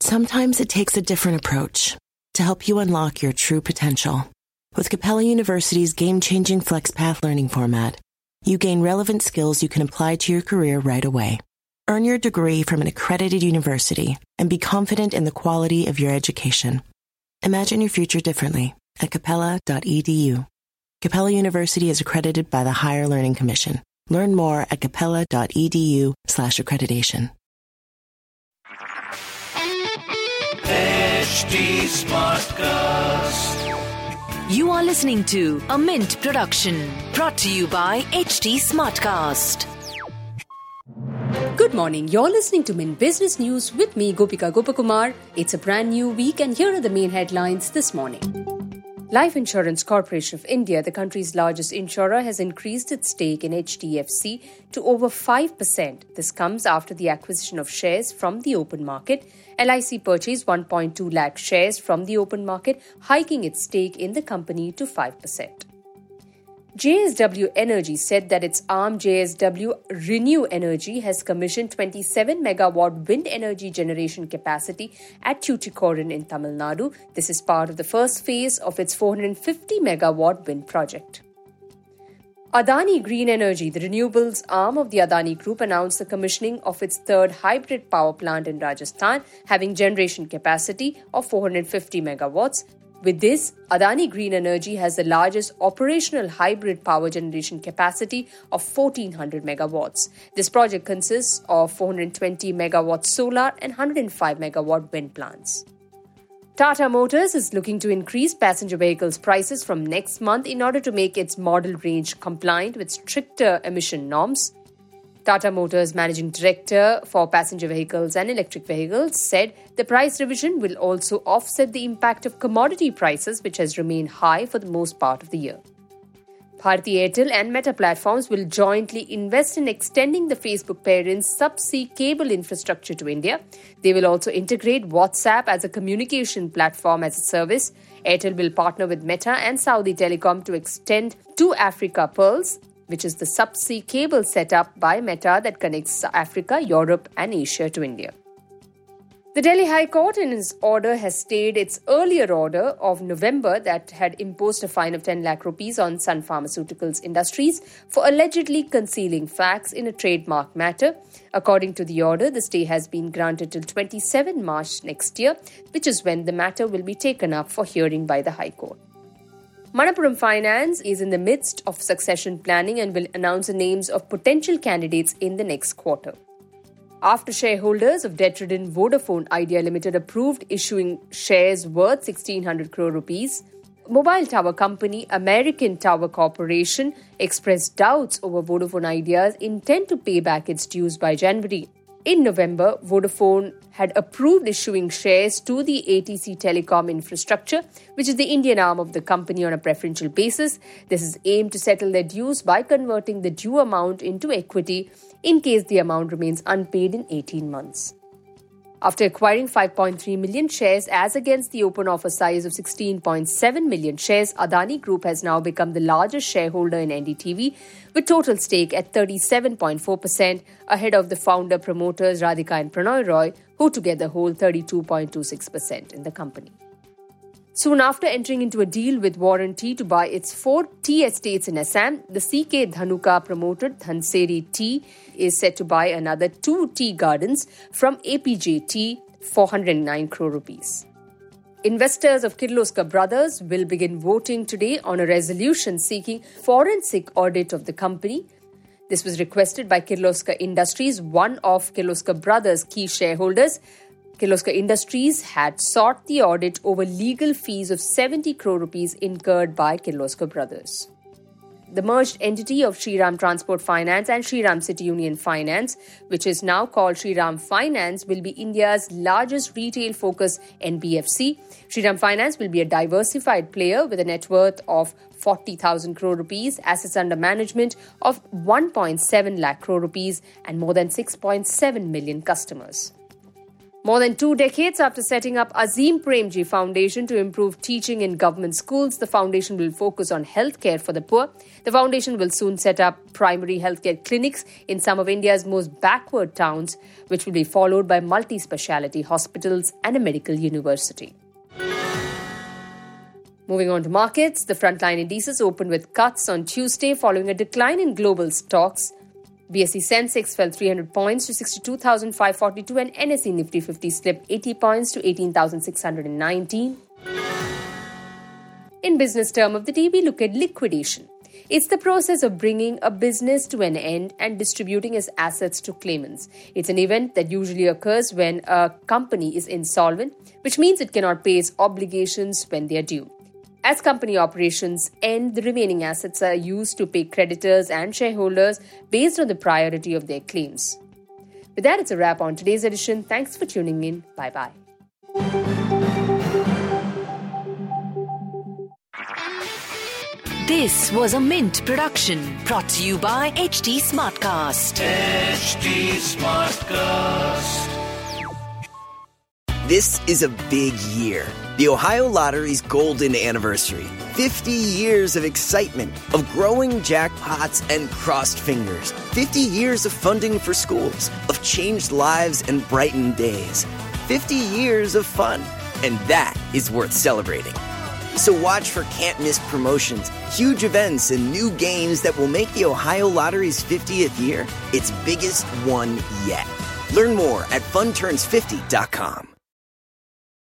Sometimes it takes a different approach to help you unlock your true potential. With Capella University's game-changing FlexPath learning format, you gain relevant skills you can apply to your career right away. Earn your degree from an accredited university and be confident in the quality of your education. Imagine your future differently at capella.edu. Capella University is accredited by the Higher Learning Commission. Learn more at capella.edu/accreditation. HT Smartcast. You are listening to a Mint production brought to you by HT Smartcast. Good morning. You're listening to Mint Business News with me, Gopika Gopakumar. It's a brand new week and here are the main headlines this morning. Life Insurance Corporation of India, the country's largest insurer, has increased its stake in HDFC to over 5%. This comes after the acquisition of shares from the open market. LIC purchased 1.2 lakh shares from the open market, hiking its stake in the company to 5%. JSW Energy said that its arm JSW Renew Energy has commissioned 27 megawatt wind energy generation capacity at Tuticorin in Tamil Nadu. This is part of the first phase of its 450 megawatt wind project. Adani Green Energy, the renewables arm of the Adani Group, announced the commissioning of its third hybrid power plant in Rajasthan, having generation capacity of 450 megawatts. With this, Adani Green Energy has the largest operational hybrid power generation capacity of 1,400 megawatts. This project consists of 420 megawatt solar and 105 megawatt wind plants. Tata Motors is looking to increase passenger vehicles prices from next month in order to make its model range compliant with stricter emission norms. Tata Motors Managing Director for Passenger Vehicles and Electric Vehicles said the price revision will also offset the impact of commodity prices, which has remained high for the most part of the year. Bharti Airtel and Meta Platforms will jointly invest in extending the Facebook parent's subsea cable infrastructure to India. They will also integrate WhatsApp as a communication platform as a service. Airtel will partner with Meta and Saudi Telecom to extend to Africa Pearls, which is the subsea cable set up by Meta that connects Africa, Europe and Asia to India. The Delhi High Court in its order has stayed its earlier order of November that had imposed a fine of 10 lakh rupees on Sun Pharmaceuticals Industries for allegedly concealing facts in a trademark matter. According to the order, the stay has been granted till 27 March next year, which is when the matter will be taken up for hearing by the High Court. Manappuram Finance is in the midst of succession planning and will announce the names of potential candidates in the next quarter. After shareholders of debt-ridden Vodafone Idea Limited approved issuing shares worth 1,600 crore rupees, mobile tower company American Tower Corporation expressed doubts over Vodafone Idea's intent to pay back its dues by January. In November, Vodafone had approved issuing shares to the ATC Telecom Infrastructure, which is the Indian arm of the company, on a preferential basis. This is aimed to settle their dues by converting the due amount into equity in case the amount remains unpaid in 18 months. After acquiring 5.3 million shares as against the open offer size of 16.7 million shares, Adani Group has now become the largest shareholder in NDTV, with total stake at 37.4%, ahead of the founder-promoters Radhika and Pranoy Roy, who together hold 32.26% in the company. Soon after entering into a deal with Warranty to buy its 4 tea estates in Assam, the CK Dhanuka-promoted Dhanseri Tea is set to buy another 2 tea gardens from APJ Tea for 109 crore rupees. Investors of Kirloskar Brothers will begin voting today on a resolution seeking forensic audit of the company. This was requested by Kirloskar Industries, one of Kirloskar Brothers' key shareholders. Kirloskar Industries had sought the audit over legal fees of 70 crore rupees incurred by Kirloskar Brothers. The merged entity of Shriram Transport Finance and Shriram City Union Finance, which is now called Shriram Finance, will be India's largest retail-focused NBFC. Shriram Finance will be a diversified player with a net worth of 40,000 crore rupees, assets under management of 1.7 lakh crore rupees and more than 6.7 million customers. More than 2 decades after setting up Azim Premji Foundation to improve teaching in government schools, the foundation will focus on healthcare for the poor. The foundation will soon set up primary healthcare clinics in some of India's most backward towns, which will be followed by multi-speciality hospitals and a medical university. Moving on to markets, the frontline indices opened with cuts on Tuesday following a decline in global stocks. BSE Sensex fell 300 points to 62,542 and NSE Nifty 50 slipped 80 points to 18,619. In business term of the day, we look at liquidation. It's the process of bringing a business to an end and distributing its assets to claimants. It's an event that usually occurs when a company is insolvent, which means it cannot pay its obligations when they are due. As company operations end, the remaining assets are used to pay creditors and shareholders based on the priority of their claims. With that, it's a wrap on today's edition. Thanks for tuning in. Bye-bye. This was a Mint production brought to you by HT Smartcast. HT Smartcast. This is a big year. The Ohio Lottery's golden anniversary. 50 years of excitement, of growing jackpots and crossed fingers. 50 years of funding for schools, of changed lives and brightened days. 50 years of fun, and that is worth celebrating. So watch for can't-miss promotions, huge events, and new games that will make the Ohio Lottery's 50th year its biggest one yet. Learn more at funturns50.com.